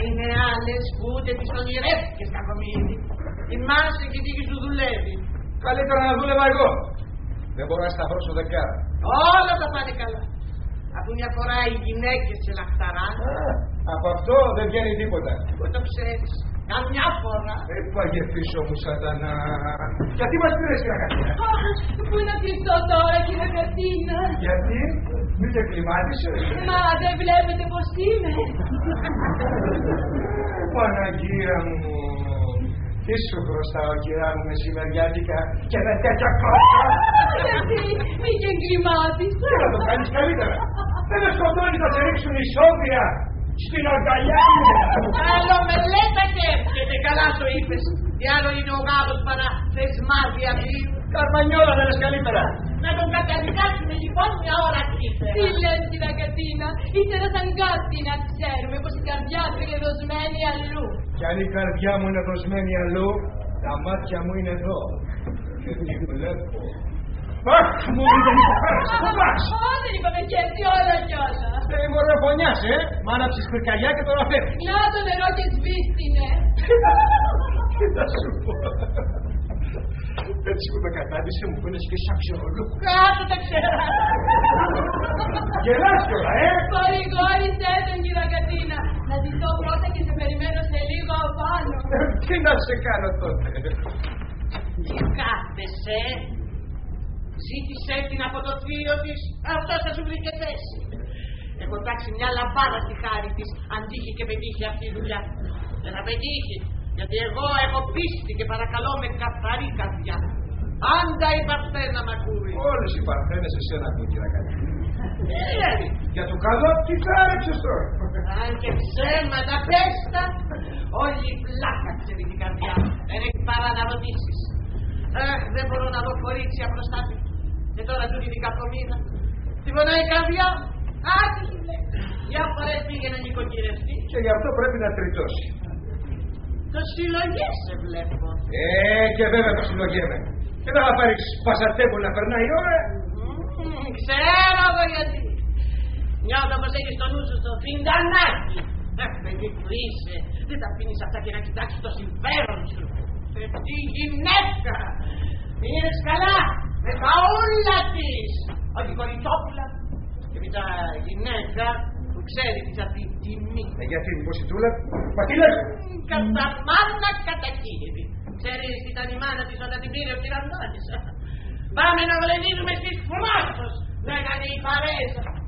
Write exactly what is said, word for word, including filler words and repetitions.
είναι άλλες που ούτε τις ονειρεύτηκες κακομοίρη. Θυμάσαι και τι σου δουλεύει. Καλύτερα να δούλευα εγώ. Δεν μπορώ να σταυρώσω δεκάρα. Όλα θα πάνε καλά. Αφού μια φορά οι γυναίκες σε λαχταράνε. Από αυτό δεν βγαίνει τίποτα. Πού το ξέρεις. Καμιά φορά. Έπαγε πίσω μου σατανά. Γιατί μας πήρες κύριε Κατίνα. Πού να κρυφτώ τώρα κύριε Κατίνα. Γιατί μη σε κλιμάτισες. Μα δεν βλέπετε πως είμαι. Παναγία μου. Τι σου χρωστάω κυρά μου μεσημεριάτικα και με τέτοια κόκκα. Γιατί μη και εγκλημάτισα. Τι να το κάνεις καλύτερα. Δεν με σκοτώνει να σε ρίξουν ισόβια στην αγκαλιά μου. Άλλο με λέτε έρχεται. Καλά σου είπες. Τι άλλο είναι ο γάμος παρά θεσμάδια βίου. Καρμανιόλα δεν λες καλύτερα. Να τον καταδικάσουμε λοιπόν μια ώρα τρίτερα. Τι λες κύριε Κατίνα. Ύστερα σαν κάτι να ξέρουμε πως η καρδιά του είναι δοσμένη αλλού. Κι αν η καρδιά μου είναι δοσμένη αλλού, τα μάτια μου είναι εδώ. Και τι βλέπω. Αχ, μου δεν υποφέρεσαι, πού πας. Ω, δεν είπαμε και έτσι όλα κι όλα. Δεν μωρέ φωνιάς, ε. Μ' άναψες πυρκαγιά και τώρα φεύγεις. Να το νερό και σβήστηνε. Τι θα σου πω. Έτσι που με κατάντησε μου πίνες και σαν ξερολού. Κάτω τα ξέρα. Γελάς κιόλα, ε. Παρηγόρησέ τον κύρα Κατίνα. Να ζητώ πρώτα και σε περιμένω σε λίγο απάνω. Τι να σε κάνω τότε. Τι κάθεσαι. Ζήτησέ την από το θείο της. Αυτό θα σου βρήκε θέση. Έχω τάξει μια λαμπάδα στη χάρη της. Αν τύχει και πετύχει αυτή η δουλειά. Δεν θα πετύχει. Γιατί εγώ έχω πίστη και παρακαλώ με καθαρή καρδιά. Πάντα η Παρθένα μ' ακούει. Όλες οι Παρθένες εσένα ακούν κύριε Κατίνα. Τι λέει. Για το καλό τι θα άρεψες τώρα. Αν και ψέματα πέστα. Όλη η πλάκα ξέρει την καρδιά. Δεν έχει παρά να ρωτήσεις. Αχ, δεν μπορώ να δω κορίτσια μπροστά του. Και τώρα τούτη την κακομοίρα. Τη πονάει η καρδιά. Άτι τη λέει. Μια φορά πήγε να νοικοκυρευτεί. Και γι' αυτό πρέπει να τριτώσει. Το συλλογέσαι βλέπω. Ε, και βέβαια το συλλογέμαι. Και δεν θα πάρεις πασατέμπο να περνάει η ώρα. Mm, ξέρω εγώ γιατί. Νιώθω πως έχεις το νου σου στο φιντανάκι. Αχ, παιδί που είσαι. Δεν τα αφήνεις αυτά και να κοιτάξεις το συμφέρον σου. Σε τι γυναίκα. Μείνες καλά. Με τα όλα της. Όχι κοριτσόπουλα. Και με τα γυναίκα που ξέρει της αυτή την τιμή. Ε, γιατί μήπως η Τούλα. Μα τι λες. Κατά μάνα κατά κύριε. Ξέρεις τι ήταν η μάνα της όταν την πήρε ο Κυραντώνης. Πάμε να βλενίζουμε στις φράχτος. Να έκανε η παρέζα.